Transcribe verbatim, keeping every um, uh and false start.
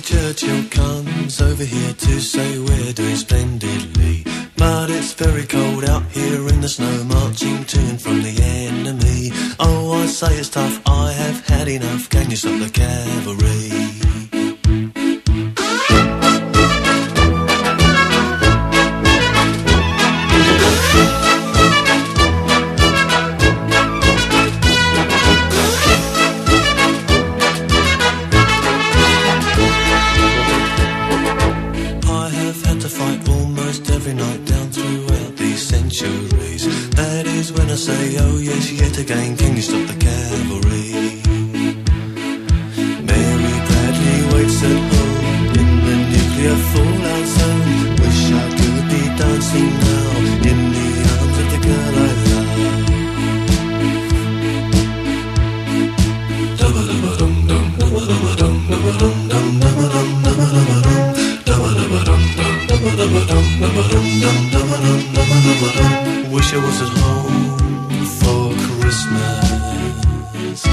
Churchill comes over here to say we're doing splendidly. But it's very cold out here in the snow, marching to and from the enemy. Oh, I say it's tough, I have had enough. Can you stop the cavalry? Every night down throughout these centuries. That is when I say, oh yes, yet again, can you stop the cavalry? Mary Bradley waits at home in the nuclear fallout zone. Wish I could be dancing now in the arms of the girl I love. Dum-ba-dum-ba-dum-dum, dum-ba-dum-ba-dum, dum-ba-dum-dum, dum-ba-dum-dum, dum-ba-dum-dum. Wish I was at home for Christmas.